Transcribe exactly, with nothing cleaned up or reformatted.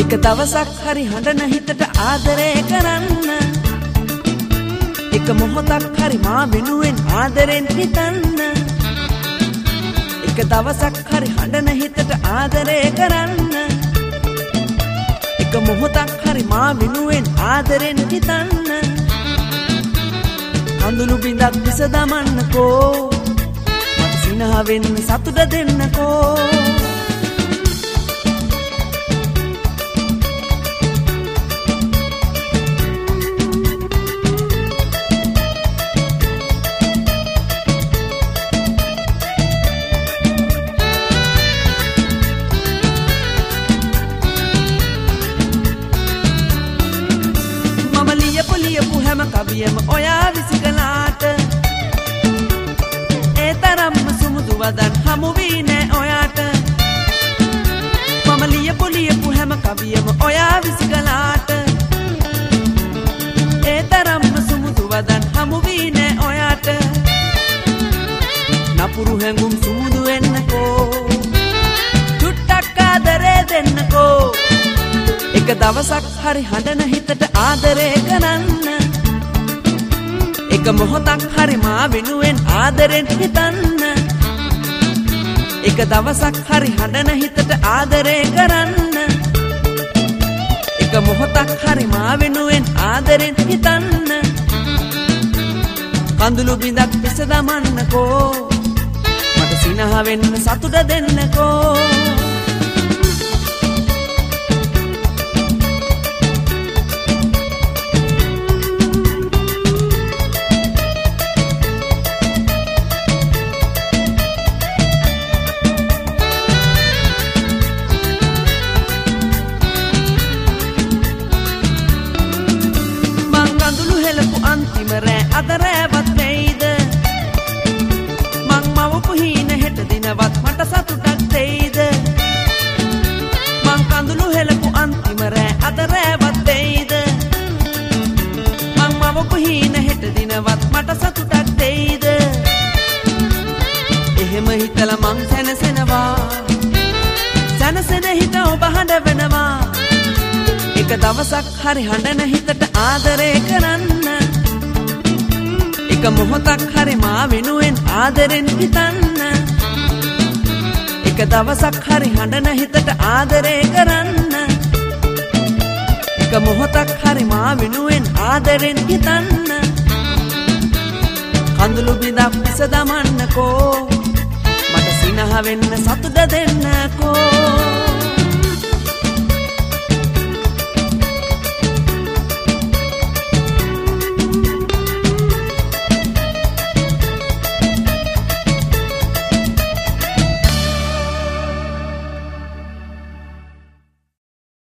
එක දවසක් හරි හඬන හිතට ආදරය කරන්න එක මොහොතක් හරි මා වෙනුවෙන් ආදරෙන් හිතන්න එක දවසක් හරි හඬන හිතට ආදරය කරන්න එක මොහොතක් හරි මා වෙනුවෙන් ආදරෙන් හිතන්න කඳුළු බිඳක් විස දමන්නකෝ මට සිනහ වෙන්න සතුට දෙන්නකෝ හැම කවියම ඔයා විසිකලාට ඒ තරම්ම සුමුදු වදන් හමු වී නෑ ඔයාට මම ලියපු ලියපු හැම කවියම ඔයා විසිකලාට ඒ තරම්ම සුමුදු වදන් හමු වී නෑ ඔයාට නපුරු හැඟුම් සුමුදු වෙන්නකෝ චුට්ටක් ආදරේ දෙන්නකෝ එක දවසක් හරි හඬන හිතට ආදරේ කරන්න එක මොහොතක් හරි මා වෙනුවෙන් ආදරෙන් හිතන්න එක දවසක් හරි හඬන හිතට ආදරේ කරන්න එක මොහොතක් හරි මා වෙනුවෙන් ආදරෙන් හිතන්න කඳුළු බිඳක් විස දමන්නකෝ මට සිනහ වෙන්න සතුට දෙන්නකෝ අන්තිම රෑ අද රෑවත් වෙයිද මං මවපු හීන හෙට දිනවත් මට සතුටක් දෙයිද මං කඳුළු හෙලපු අන්තිම රෑ අද රෑවත් වෙයිද මං මවපු හීන හෙට දිනවත් මට සතුටක් දෙයිද එහෙම හිතලා මං සැනසෙනවා සැනසෙන හිත ඔබ හඬවනවා එක දවසක් හරි හඬන හිතට ආදරය කරන්න එක මොහොතක් හරි මා වෙනුවෙන් ආදරෙන් හිතන්න එක දවසක් හරි හඬන හිතට ආදරය කරන්න එක මොහොතක් හරි මා වෙනුවෙන් ආදරෙන් හිතන්න කඳුළු බිඳක් විස දමන්නකෝ මට සිනහ වෙන්න සතුට දෙන්නකෝ